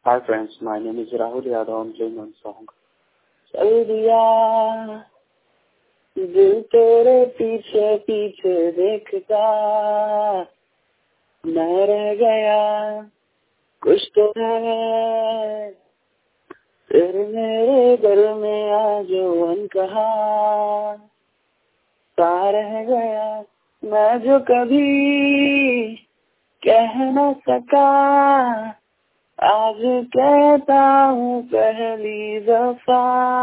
Hi friends, my name is Rahul Yadav. I'm playing one song. चल दिया दिल तेरे पीछे पीछे देखता, मैं रह गया कुछ तो है फिर मेरे दिल में आज वन कहा सा रह गया, मैं जो कभी कह न सका आज कहता हूँ पहली दफा।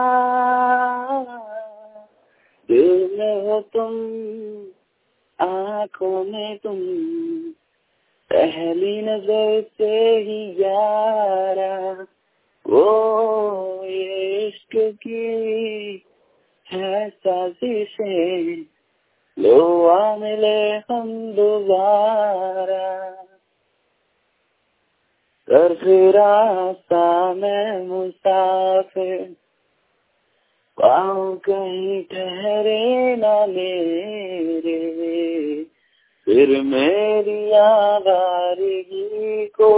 दिल में हो तुम, आँखों में तुम, पहली नजर से ही यारा, वो ये इश्क की है साजिशें, लो आ मिले हम दोबारा। कर फिरा सा मैं मुसाफिर, पाँव कहीं ठहरे ना मेरे, फिर मेरी आवारगी को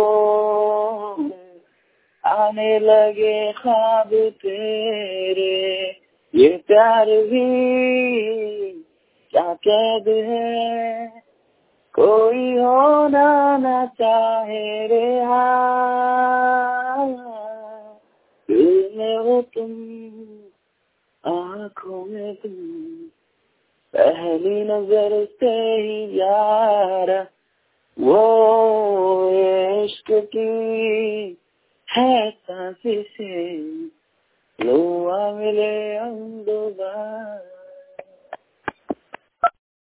आने लगे ख्वाब तेरे। ये प्यार भी क्या कैद है, कोई होना न चाहे रे दिल में हो तुम, आँखों में तुम, पहली नजर से ही यारा, वो ये इश्क की है साजिशें, लो आ मिले हम दोबारा।